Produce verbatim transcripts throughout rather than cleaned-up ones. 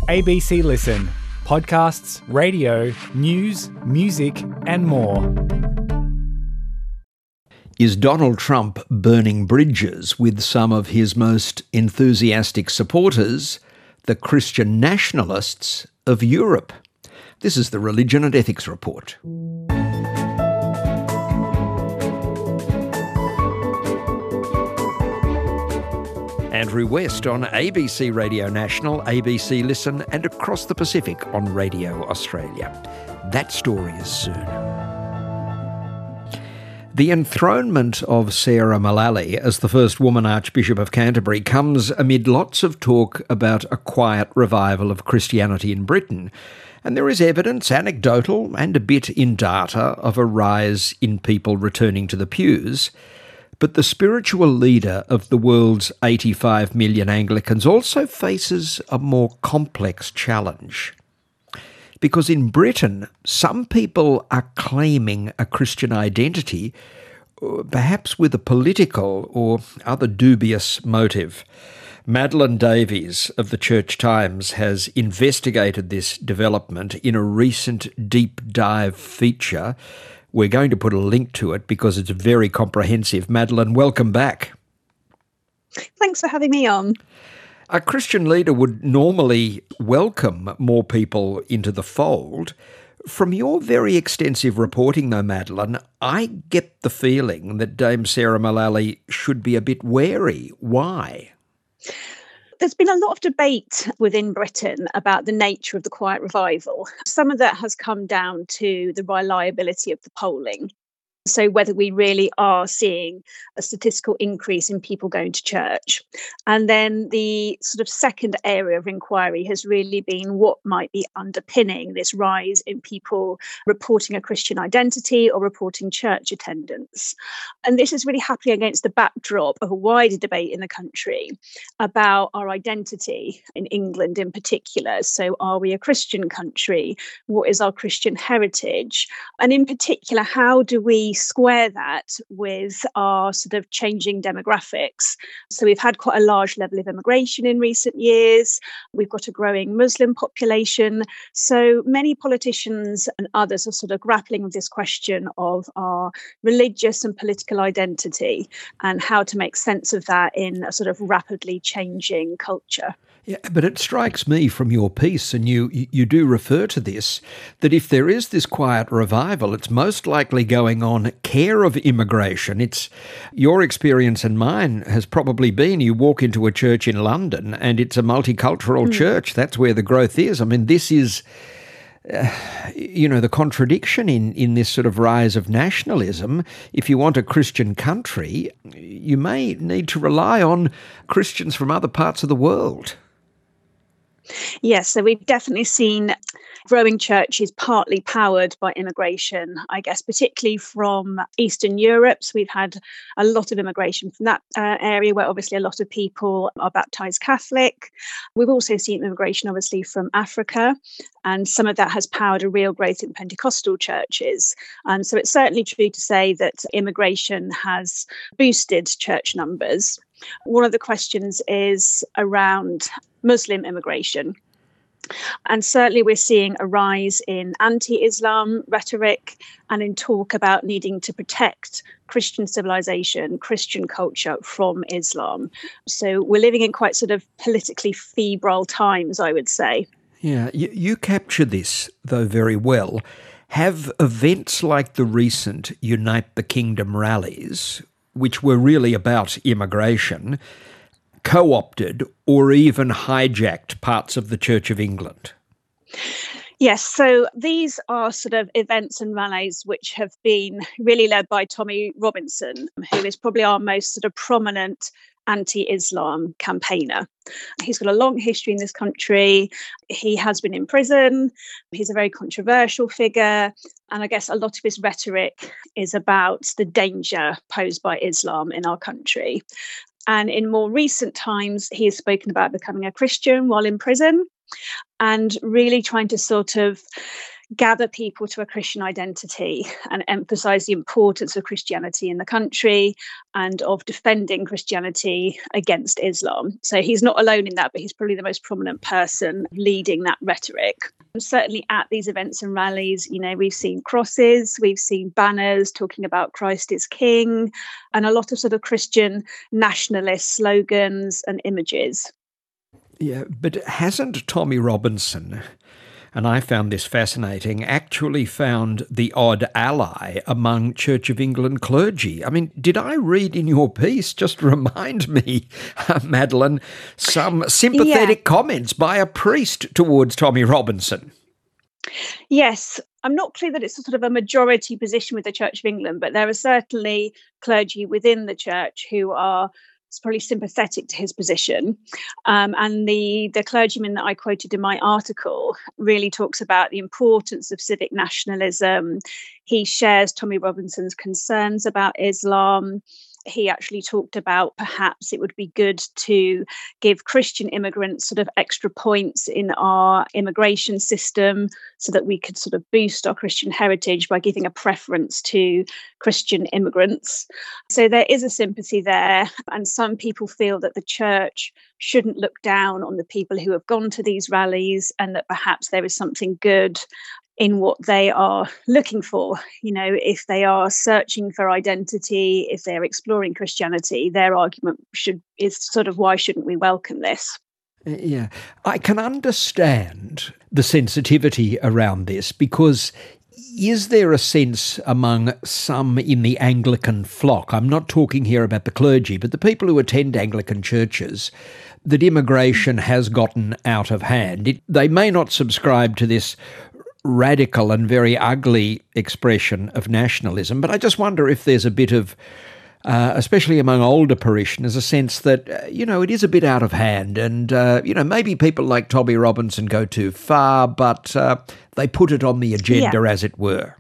A B C Listen. Podcasts, radio, news, music and more. Is Donald Trump burning bridges with some of his most enthusiastic supporters, the Christian nationalists of Europe? This is the Religion and Ethics Report. Andrew West on A B C Radio National, A B C Listen and across the Pacific on Radio Australia. That story is soon. The enthronement of Sarah Mullally as the first woman Archbishop of Canterbury comes amid lots of talk about a quiet revival of Christianity in Britain. And there is evidence, anecdotal and a bit in data, of a rise in people returning to the pews. But the spiritual leader of the world's eighty-five million Anglicans also faces a more complex challenge. Because in Britain, some people are claiming a Christian identity, perhaps with a political or other dubious motive. Madeline Davies of the Church Times has investigated this development in a recent deep dive feature. We're going to put a link to it because it's very comprehensive. Madeline, welcome back. Thanks for having me on. A Christian leader would normally welcome more people into the fold. From your very extensive reporting, though, Madeline, I get the feeling that Dame Sarah Mullally should be a bit wary. Why? There's been a lot of debate within Britain about the nature of the Quiet Revival. Some of that has come down to the reliability of the polling. So whether we really are seeing a statistical increase in people going to church. And then the sort of second area of inquiry has really been what might be underpinning this rise in people reporting a Christian identity or reporting church attendance. And this is really happening against the backdrop of a wider debate in the country about our identity in England in particular. So are we a Christian country? What is our Christian heritage? And in particular, how do we square that with our sort of changing demographics? So we've had quite a large level of immigration in recent years. We've got a growing Muslim population. So many politicians and others are sort of grappling with this question of our religious and political identity and how to make sense of that in a sort of rapidly changing culture. Yeah, but it strikes me from your piece, and you, you do refer to this, that if there is this quiet revival, it's most likely going on care of immigration. It's your experience and mine has probably been you walk into a church in London and it's a multicultural mm. church. That's where the growth is. I mean, this is, uh, you know, the contradiction in, in this sort of rise of nationalism. If you want a Christian country, you may need to rely on Christians from other parts of the world. Yes, so we've definitely seen growing churches partly powered by immigration, I guess, particularly from Eastern Europe. So we've had a lot of immigration from that uh, area where obviously a lot of people are baptised Catholic. We've also seen immigration obviously from Africa, and some of that has powered a real growth in Pentecostal churches. Um, so it's certainly true to say that immigration has boosted church numbers. One of the questions is around Muslim immigration. And certainly we're seeing a rise in anti-Islam rhetoric and in talk about needing to protect Christian civilization, Christian culture from Islam. So we're living in quite sort of politically febrile times, I would say. Yeah, you, you capture this, though, very well. Have events like the recent Unite the Kingdom rallies, which were really about immigration, co-opted or even hijacked parts of the Church of England? Yes, so these are sort of events and rallies which have been really led by Tommy Robinson, who is probably our most sort of prominent anti-Islam campaigner. He's got a long history in this country. He has been in prison. He's a very controversial figure. And I guess a lot of his rhetoric is about the danger posed by Islam in our country. And in more recent times, he has spoken about becoming a Christian while in prison and really trying to sort of gather people to a Christian identity and emphasize the importance of Christianity in the country and of defending Christianity against Islam. So he's not alone in that, but he's probably the most prominent person leading that rhetoric. And certainly at these events and rallies, you know, we've seen crosses, we've seen banners talking about Christ is King, and a lot of sort of Christian nationalist slogans and images. Yeah, but hasn't Tommy Robinson, and I found this fascinating, actually found the odd ally among Church of England clergy? I mean, did I read in your piece, just remind me, Madeleine, some sympathetic yeah. comments by a priest towards Tommy Robinson? Yes, I'm not clear that it's a sort of a majority position with the Church of England, but there are certainly clergy within the church who are probably sympathetic to his position. Um, and the, the clergyman that I quoted in my article really talks about the importance of civic nationalism. He shares Tommy Robinson's concerns about Islam. He actually talked about perhaps it would be good to give Christian immigrants sort of extra points in our immigration system so that we could sort of boost our Christian heritage by giving a preference to Christian immigrants. So there is a sympathy there. And some people feel that the church shouldn't look down on the people who have gone to these rallies and that perhaps there is something good in what they are looking for. You know, if they are searching for identity, if they're exploring Christianity, their argument should is sort of, why shouldn't we welcome this? Yeah, I can understand the sensitivity around this, because is there a sense among some in the Anglican flock, I'm not talking here about the clergy, but the people who attend Anglican churches, that immigration has gotten out of hand? It, they may not subscribe to this radical and very ugly expression of nationalism, but I just wonder if there's a bit of, uh, especially among older parishioners, a sense that, uh, you know, it is a bit out of hand, and, uh, you know, maybe people like Tommy Robinson go too far, but uh, they put it on the agenda, yeah. as it were.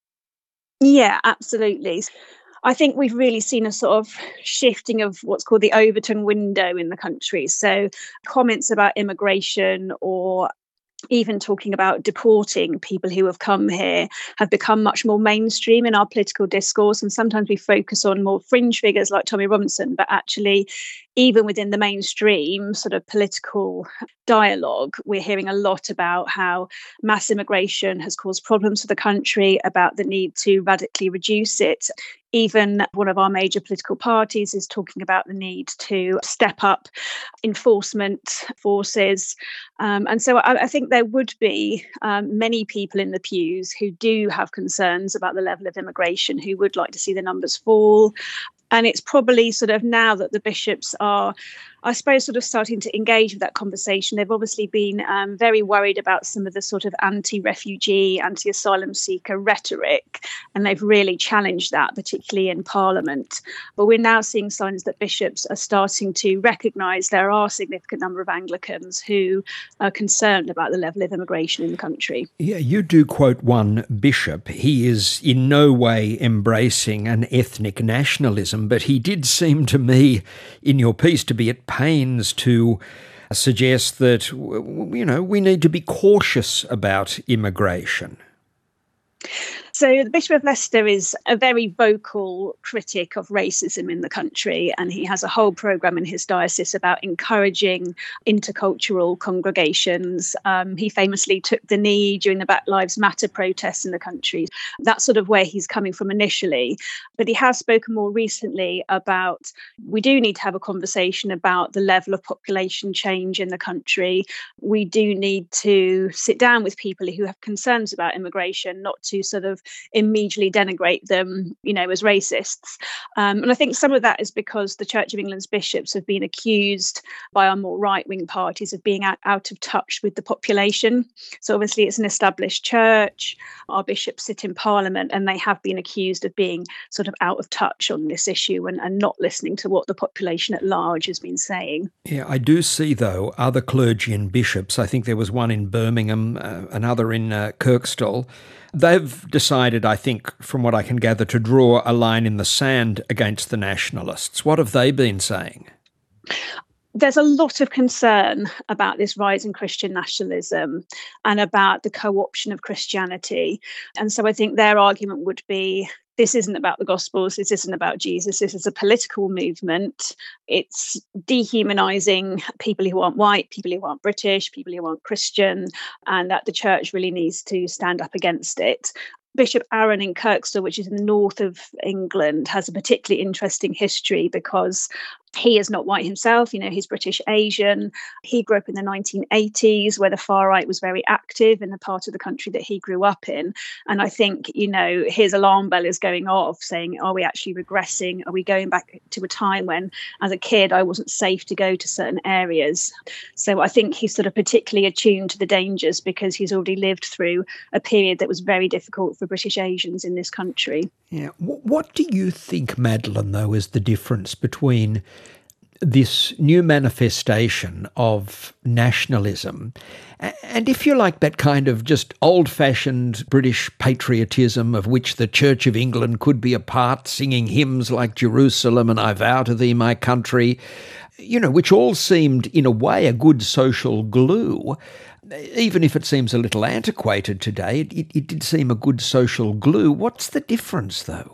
Yeah, absolutely. I think we've really seen a sort of shifting of what's called the Overton window in the country. So comments about immigration, or even talking about deporting people who have come here, have become much more mainstream in our political discourse. And sometimes we focus on more fringe figures like Tommy Robinson, but actually, even within the mainstream sort of political dialogue, we're hearing a lot about how mass immigration has caused problems for the country, about the need to radically reduce it. Even one of our major political parties is talking about the need to step up enforcement forces. Um, and so I, I think there would be um, many people in the pews who do have concerns about the level of immigration, who would like to see the numbers fall. And it's probably sort of now that the bishops are, I suppose, sort of starting to engage with that conversation. They've obviously been um, very worried about some of the sort of anti-refugee, anti-asylum seeker rhetoric, and they've really challenged that, particularly in Parliament. But we're now seeing signs that bishops are starting to recognise there are a significant number of Anglicans who are concerned about the level of immigration in the country. Yeah, you do quote one bishop. He is in no way embracing an ethnic nationalism, but he did seem to me in your piece to be at pains to suggest that, you know, we need to be cautious about immigration. So the Bishop of Leicester is a very vocal critic of racism in the country, and he has a whole programme in his diocese about encouraging intercultural congregations. Um, he famously took the knee during the Black Lives Matter protests in the country. That's sort of where he's coming from initially. But he has spoken more recently about we do need to have a conversation about the level of population change in the country. We do need to sit down with people who have concerns about immigration, not to sort of immediately denigrate them, you know, as racists. Um, and I think some of that is because the Church of England's bishops have been accused by our more right-wing parties of being out, out of touch with the population. So obviously it's an established church. Our bishops sit in Parliament, and they have been accused of being sort of out of touch on this issue and, and not listening to what the population at large has been saying. Yeah, I do see, though, other clergy and bishops. I think there was one in Birmingham, uh, another in uh, Kirkstall. They've decided, I think, from what I can gather, to draw a line in the sand against the nationalists. What have they been saying? There's a lot of concern about this rise in Christian nationalism and about the co-option of Christianity. And so I think their argument would be, this isn't about the Gospels, this isn't about Jesus, this is a political movement. It's dehumanizing people who aren't white, people who aren't British, people who aren't Christian, and that the church really needs to stand up against it. Bishop Arron in Kirkstall, which is in the north of England, has a particularly interesting history because he is not white himself. You know, he's British Asian. He grew up in the nineteen eighties where the far right was very active in the part of the country that he grew up in. And I think, you know, his alarm bell is going off saying, are we actually regressing? Are we going back to a time when, as a kid, I wasn't safe to go to certain areas? So I think he's sort of particularly attuned to the dangers because he's already lived through a period that was very difficult for British Asians in this country. Yeah. What do you think, Madeleine, though, is the difference between this new manifestation of nationalism and, if you like, that kind of just old-fashioned British patriotism of which the Church of England could be a part, singing hymns like Jerusalem and I vow to thee, my country, you know, which all seemed, in a way, a good social glue. Even if it seems a little antiquated today, it, it, it did seem a good social glue. What's the difference, though?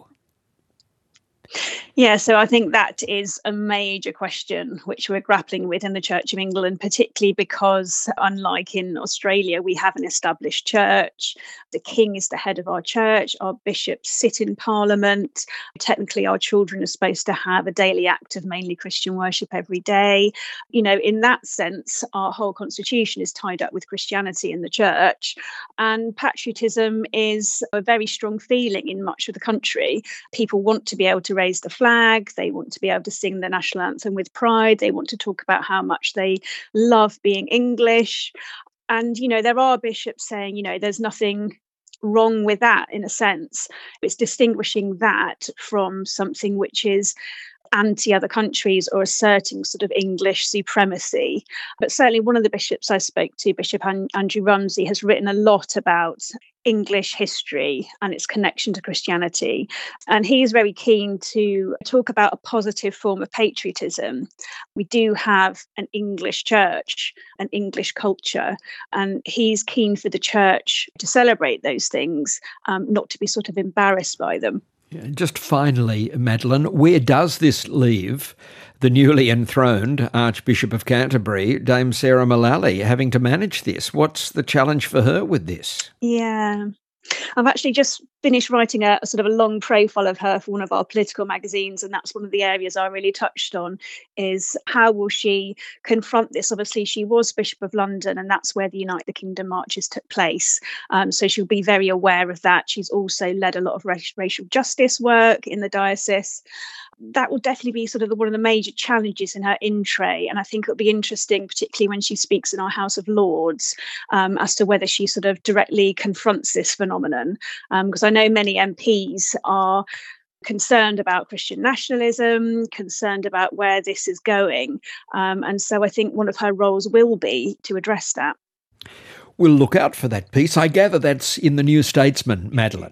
Yeah, so I think that is a major question which we're grappling with in the Church of England, particularly because, unlike in Australia, we have an established church. The king is the head of our church. Our bishops sit in Parliament. Technically, our children are supposed to have a daily act of mainly Christian worship every day. You know, in that sense, our whole constitution is tied up with Christianity in the church. And patriotism is a very strong feeling in much of the country. People want to be able to raise the flag, they want to be able to sing the national anthem with pride, they want to talk about how much they love being English. And, you know, there are bishops saying, you know, there's nothing wrong with that in a sense. It's distinguishing that from something which is anti other countries or asserting sort of English supremacy. But certainly one of the bishops I spoke to, Bishop An- Andrew Rumsey, has written a lot about English history and its connection to Christianity. And he is very keen to talk about a positive form of patriotism. We do have an English church, an English culture, and he's keen for the church to celebrate those things, um, not to be sort of embarrassed by them. Just finally, Madeleine, where does this leave the newly enthroned Archbishop of Canterbury, Dame Sarah Mullally, having to manage this? What's the challenge for her with this? Yeah. I've actually just finished writing a, a sort of a long profile of her for one of our political magazines, and that's one of the areas I really touched on, is how will she confront this? Obviously, she was Bishop of London, and that's where the Unite the Kingdom marches took place. Um, so she'll be very aware of that. She's also led a lot of rac- racial justice work in the diocese. That will definitely be sort of the, one of the major challenges in her in tray. And I think it'll be interesting, particularly when she speaks in our House of Lords, um, as to whether she sort of directly confronts this phenomenon. Because um, I know many M Ps are concerned about Christian nationalism, concerned about where this is going. Um, and so I think one of her roles will be to address that. We'll look out for that piece. I gather that's in the New Statesman, Madeleine.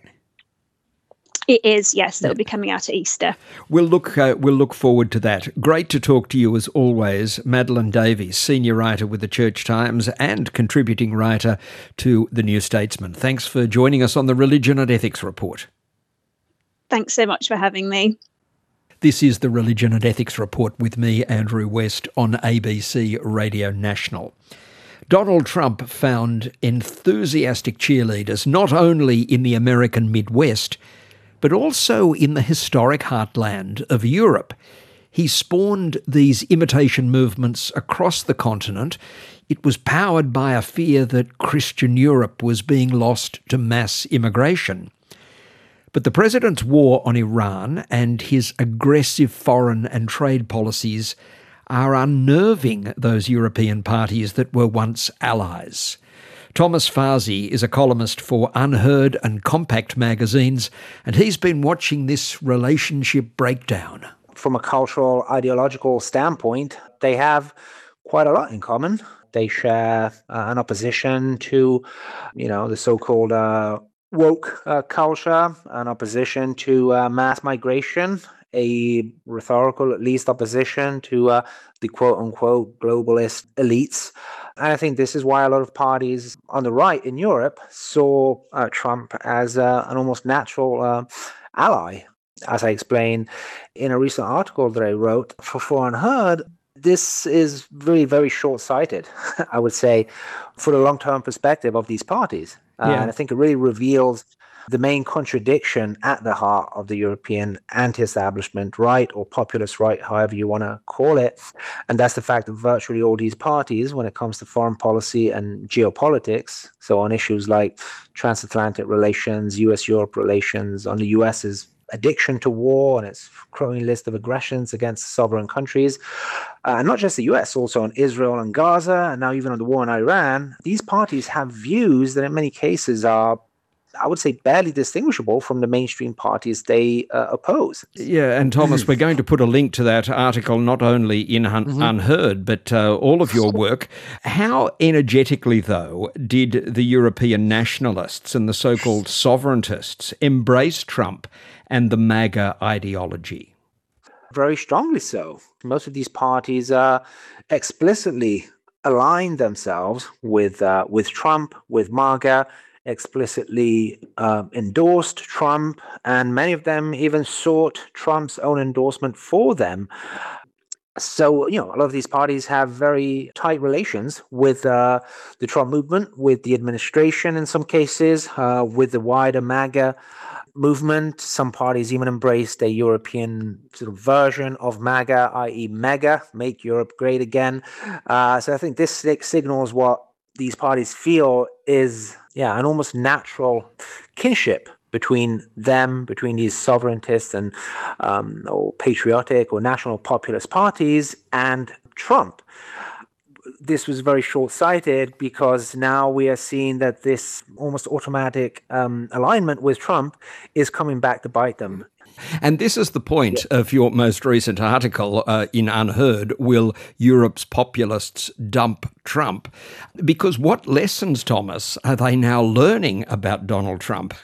It is, yes. That'll be coming out at Easter. We'll look uh, we'll look forward to that. Great to talk to you as always, Madeleine Davies, senior writer with the Church Times and contributing writer to the New Statesman. Thanks for joining us on the Religion and Ethics Report. Thanks so much for having me. This is the Religion and Ethics Report with me, Andrew West, on A B C Radio National. Donald Trump found enthusiastic cheerleaders not only in the American Midwest, but also in the historic heartland of Europe. He spawned these imitation movements across the continent. It was powered by a fear that Christian Europe was being lost to mass immigration. But the president's war on Iran and his aggressive foreign and trade policies are unnerving those European parties that were once allies. Thomas Farsi is a columnist for Unheard and Compact magazines, and he's been watching this relationship breakdown. From a cultural, ideological standpoint, they have quite a lot in common. They share uh, an opposition to, you know, the so-called uh, woke uh, culture, an opposition to uh, mass migration a rhetorical, at least, opposition to uh, the quote-unquote globalist elites. And I think this is why a lot of parties on the right in Europe saw uh, Trump as uh, an almost natural uh, ally. As I explained in a recent article that I wrote for For Unheard, this is very, very short-sighted, I would say, for the long-term perspective of these parties. Uh, Yeah. And I think it really reveals the main contradiction at the heart of the European anti-establishment right, or populist right, however you want to call it. And that's the fact that virtually all these parties, when it comes to foreign policy and geopolitics, so on issues like transatlantic relations, U S Europe relations, on the US's addiction to war and its growing list of aggressions against sovereign countries, uh, and not just the U S, also on Israel and Gaza, and now even on the war in Iran, these parties have views that in many cases are, I would say, barely distinguishable from the mainstream parties they uh, oppose. Yeah, and Thomas, we're going to put a link to that article not only in Un- Mm-hmm. Unheard, but uh, all of your work. How energetically, though, did the European nationalists and the so-called sovereigntists embrace Trump and the MAGA ideology? Very strongly so. Most of these parties uh, explicitly aligned themselves with uh, with Trump, with MAGA, explicitly uh, endorsed Trump, and many of them even sought Trump's own endorsement for them. So, you know, a lot of these parties have very tight relations with uh, the Trump movement, with the administration in some cases, uh, with the wider MAGA movement. Some parties even embraced a European sort of version of MAGA, that is. MEGA, Make Europe Great Again. Uh, so I think this signals what these parties feel is, yeah, an almost natural kinship between them, between these sovereigntists and um, or patriotic or national populist parties and Trump. This was very short-sighted because now we are seeing that this almost automatic um, alignment with Trump is coming back to bite them. And this is the point of your most recent article uh, in Unheard, Will Europe's Populists Dump Trump? Because what lessons, Thomas, are they now learning about Donald Trump?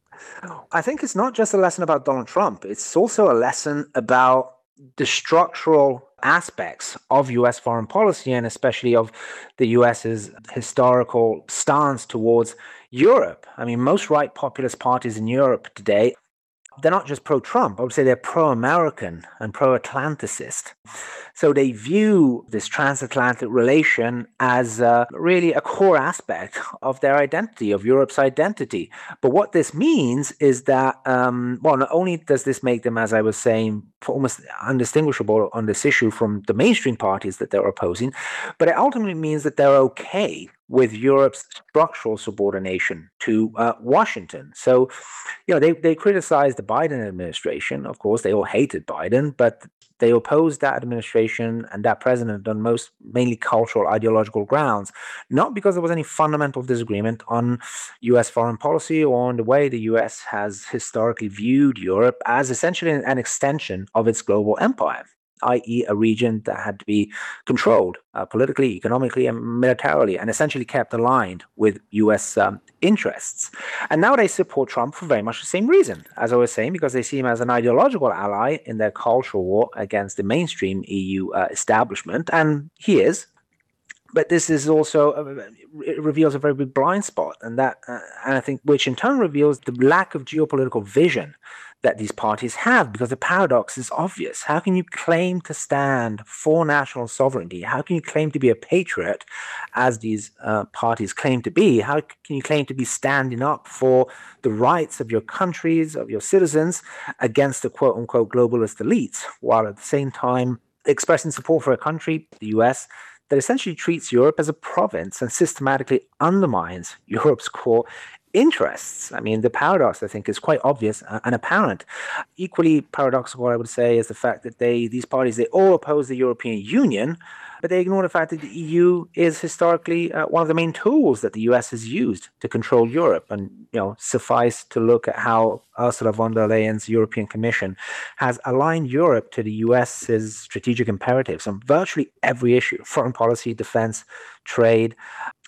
I think it's not just a lesson about Donald Trump. It's also a lesson about the structural aspects of U S foreign policy, and especially of the US's historical stance towards Europe. I mean, most right populist parties in Europe today, they're not just pro-Trump. I would say they're pro-American and pro-Atlanticist. So they view this transatlantic relation as uh, really a core aspect of their identity, of Europe's identity. But what this means is that, um, well, not only does this make them, as I was saying, almost undistinguishable on this issue from the mainstream parties that they're opposing, but it ultimately means that they're okay with Europe's structural subordination to uh, Washington. So, you know, they, they criticized the Biden administration. Of course, they all hated Biden, but they opposed that administration and that president on most mainly cultural, ideological grounds, not because there was any fundamental disagreement on U S foreign policy or on the way the U S has historically viewed Europe as essentially an extension of its global empire, that is a region that had to be controlled uh, politically, economically, and militarily, and essentially kept aligned with U S um, interests. And now they support Trump for very much the same reason, as I was saying, because they see him as an ideological ally in their cultural war against the mainstream E U uh, establishment, and he is. But this is also, uh, it reveals a very big blind spot, and that, uh, and I think, which in turn reveals the lack of geopolitical vision that these parties have, because the paradox is obvious. How can you claim to stand for national sovereignty? How can you claim to be a patriot, as these uh, parties claim to be? How can you claim to be standing up for the rights of your countries, of your citizens, against the quote-unquote globalist elites, while at the same time expressing support for a country, the U S, that essentially treats Europe as a province and systematically undermines Europe's core interests? I mean, the paradox, I think, is quite obvious and apparent. Equally paradoxical, I would say, is the fact that they, these parties, they all oppose the European Union, but they ignore the fact that the E U is historically uh, one of the main tools that the U S has used to control Europe. And, you know, suffice to look at how Ursula von der Leyen's European Commission has aligned Europe to the US's strategic imperatives on virtually every issue: foreign policy, defense, trade.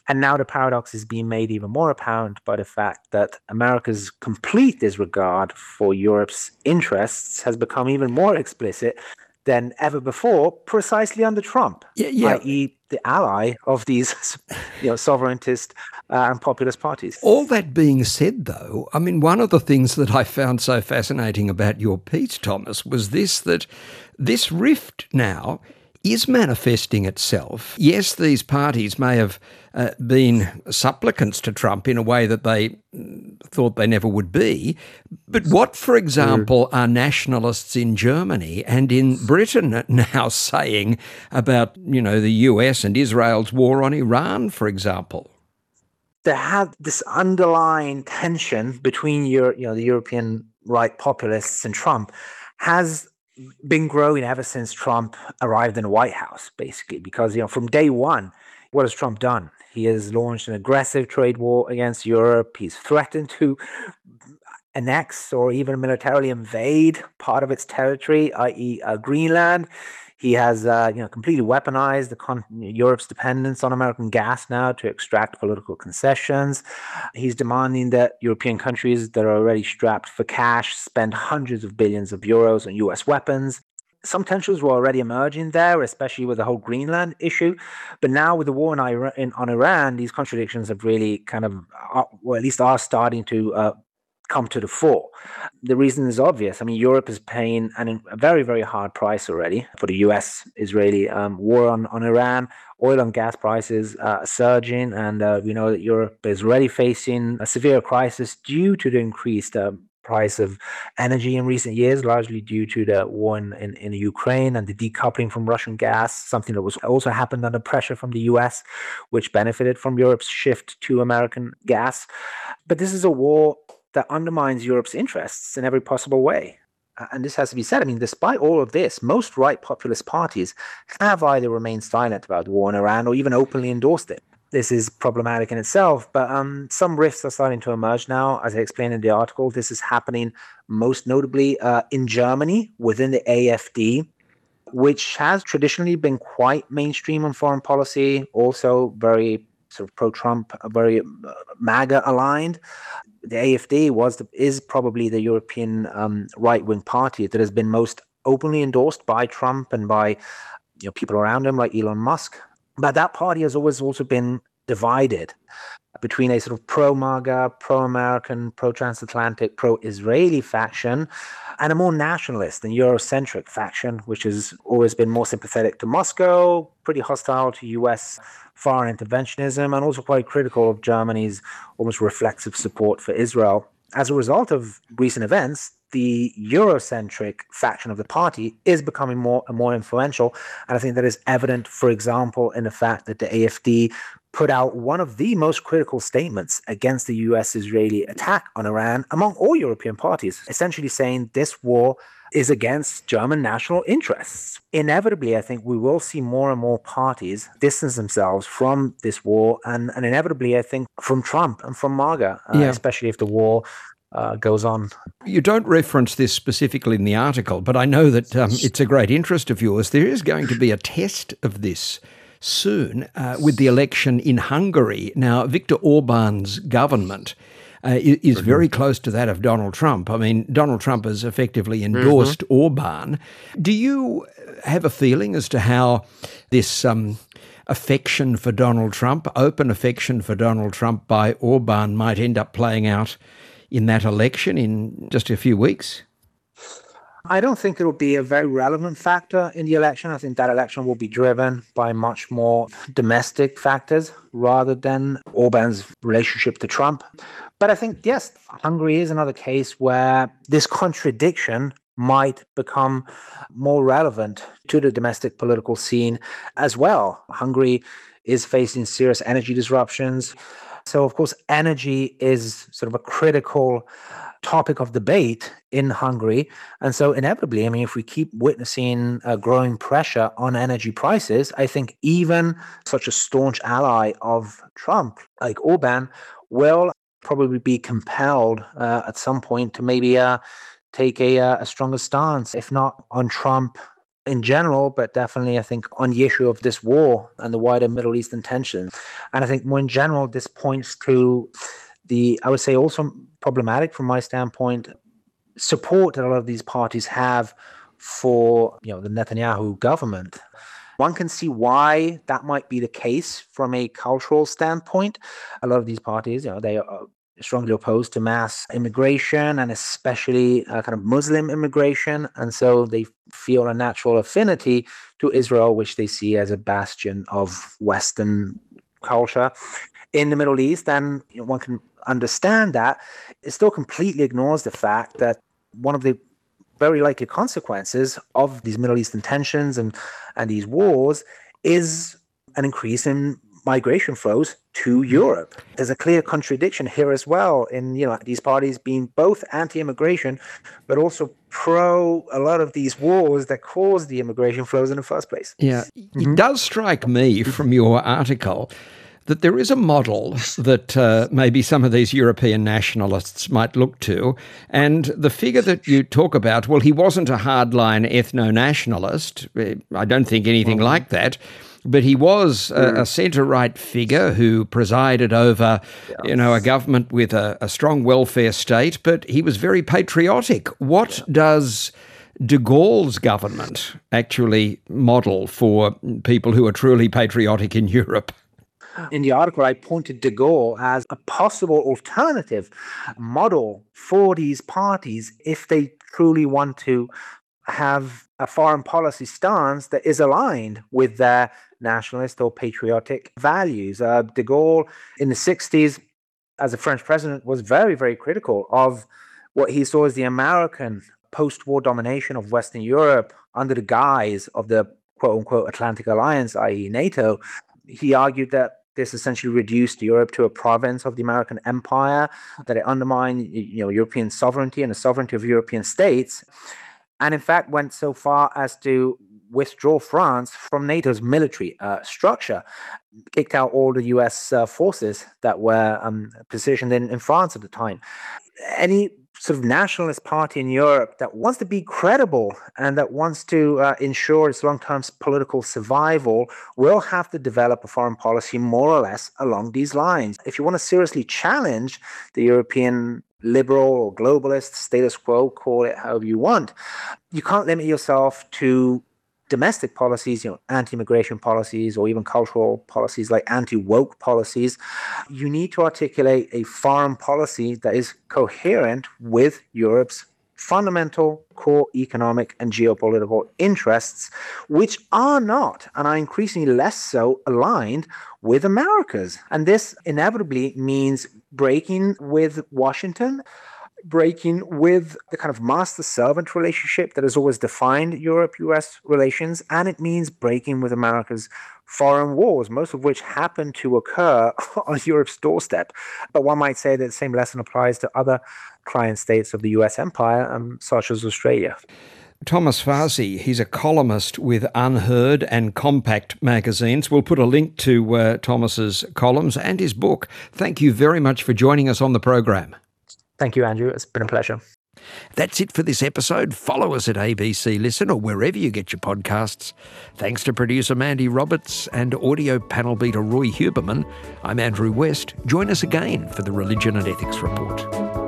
And now the paradox is being made even more apparent by the fact that America's complete disregard for Europe's interests has become even more explicit than ever before, precisely under Trump, yeah, yeah. that is the ally of these you know, sovereigntist uh, and populist parties. All that being said, though, I mean, one of the things that I found so fascinating about your piece, Thomas, was this, that this rift now is manifesting itself. Yes, these parties may have uh, been supplicants to Trump in a way that they thought they never would be. But what, for example, are nationalists in Germany and in Britain now saying about, you know, the U S and Israel's war on Iran, for example? There had this underlying tension between your, you know, the European right populists and Trump has been growing ever since Trump arrived in the White House, basically, because, you know, from day one, what has Trump done? He has launched an aggressive trade war against Europe. He's threatened to annex or even militarily invade part of its territory, that is, uh, Greenland. He has, uh, you know, completely weaponized the con- Europe's dependence on American gas now to extract political concessions. He's demanding that European countries that are already strapped for cash spend hundreds of billions of euros on U S weapons. Some tensions were already emerging there, especially with the whole Greenland issue. But now with the war in Iran, in, on Iran, these contradictions have really kind of, uh, or at least are starting to uh, come to the fore. The reason is obvious. I mean, Europe is paying an, a very, very hard price already for the U S-Israeli um, war on, on Iran. Oil and gas prices are surging, and uh, we know that Europe is already facing a severe crisis due to the increased uh, price of energy in recent years, largely due to the war in, in, in Ukraine and the decoupling from Russian gas, something that was also happened under pressure from the U S, which benefited from Europe's shift to American gas. But this is a war that undermines Europe's interests in every possible way. And this has to be said. I mean, despite all of this, most right populist parties have either remained silent about the war in Iran or even openly endorsed it. This is problematic in itself, but um, some rifts are starting to emerge now. As I explained in the article, this is happening most notably uh, in Germany within the A F D, which has traditionally been quite mainstream on foreign policy, also very sort of pro-Trump, very uh, MAGA aligned. The A F D was the, is probably the European um, right-wing party that has been most openly endorsed by Trump and by, you know, people around him like Elon Musk. But that party has always also been divided between a sort of pro-MAGA, pro-American, pro-transatlantic, pro-Israeli faction and a more nationalist and Eurocentric faction, which has always been more sympathetic to Moscow, pretty hostile to U S foreign interventionism, and also quite critical of Germany's almost reflexive support for Israel. As a result of recent events, the Eurocentric faction of the party is becoming more and more influential. And I think that is evident, for example, in the fact that the A F D put out one of the most critical statements against the U S-Israeli attack on Iran among all European parties, essentially saying this war is against German national interests. Inevitably, I think we will see more and more parties distance themselves from this war, and, and inevitably, I think, from Trump and from MAGA, uh, yeah. especially if the war uh, goes on. You don't reference this specifically in the article, but I know that um, it's a great interest of yours. There is going to be a test of this soon uh, with the election in Hungary. Now, Viktor Orban's government uh, is very close to that of Donald Trump. I mean, Donald Trump has effectively endorsed mm-hmm. Orban. Do you have a feeling as to how this um, affection for Donald Trump, open affection for Donald Trump by Orban, might end up playing out in that election in just a few weeks? I don't think it will be a very relevant factor in the election. I think that election will be driven by much more domestic factors rather than Orban's relationship to Trump. But I think, yes, Hungary is another case where this contradiction might become more relevant to the domestic political scene as well. Hungary is facing serious energy disruptions. So, of course, energy is sort of a critical topic of debate in Hungary. And so inevitably, I mean, if we keep witnessing a growing pressure on energy prices, I think even such a staunch ally of Trump like Orban will probably be compelled uh, at some point to maybe uh, take a, a stronger stance, if not on Trump in general, but definitely I think on the issue of this war and the wider Middle Eastern tension. And I think more in general, this points to the, I would say also problematic from my standpoint, support that a lot of these parties have for, you know, the Netanyahu government. One can see why that might be the case from a cultural standpoint. A lot of these parties, you know, they are strongly opposed to mass immigration and especially uh, kind of Muslim immigration. And so they feel a natural affinity to Israel, which they see as a bastion of Western culture in the Middle East. And you know, one can understand that. It still completely ignores the fact that one of the very likely consequences of these Middle Eastern tensions and, and these wars is an increase in migration flows to Europe. There's a clear contradiction here as well in, you know, these parties being both anti-immigration, but also pro a lot of these wars that caused the immigration flows in the first place. Yeah. Mm-hmm. It does strike me from your article that there is a model that uh, maybe some of these European nationalists might look to. And the figure that you talk about, well, he wasn't a hardline ethno-nationalist. I don't think anything mm-hmm. like that. But he was a, a centre-right figure who presided over, yeah. you know, a government with a, a strong welfare state, but he was very patriotic. What yeah. does de Gaulle's government actually model for people who are truly patriotic in Europe? In the article, I pointed de Gaulle as a possible alternative model for these parties if they truly want to have a foreign policy stance that is aligned with their nationalist or patriotic values. Uh, de Gaulle in the sixties, as a French president, was very, very critical of what he saw as the American post-war domination of Western Europe under the guise of the quote-unquote Atlantic Alliance, that is. NATO. He argued that this essentially reduced Europe to a province of the American empire, that it undermined, you know, European sovereignty and the sovereignty of European states, and in fact went so far as to withdraw France from NATO's military uh, structure, kicked out all the U S uh, forces that were um, positioned in, in France at the time. Any sort of nationalist party in Europe that wants to be credible and that wants to uh, ensure its long-term political survival will have to develop a foreign policy more or less along these lines. If you want to seriously challenge the European liberal or globalist status quo, call it however you want, you can't limit yourself to domestic policies, you know, anti-immigration policies, or even cultural policies like anti-woke policies. You need to articulate a foreign policy that is coherent with Europe's fundamental core economic and geopolitical interests, which are not, and are increasingly less so, aligned with America's. And this inevitably means breaking with Washington, breaking with the kind of master-servant relationship that has always defined Europe-U S relations, and it means breaking with America's foreign wars, most of which happen to occur on Europe's doorstep. But one might say that the same lesson applies to other client states of the U S empire, um, such as Australia. Thomas Farsi, he's a columnist with Unheard and Compact magazines. We'll put a link to uh, Thomas's columns and his book. Thank you very much for joining us on the program. Thank you, Andrew. It's been a pleasure. That's it for this episode. Follow us at A B C Listen or wherever you get your podcasts. Thanks to producer Mandy Roberts and audio panel beater Roy Huberman. I'm Andrew West. Join us again for the Religion and Ethics Report.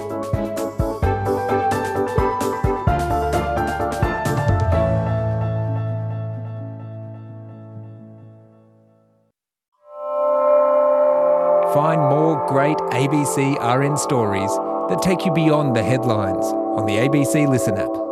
Find more great A B C R N stories that take you beyond the headlines on the A B C Listen app.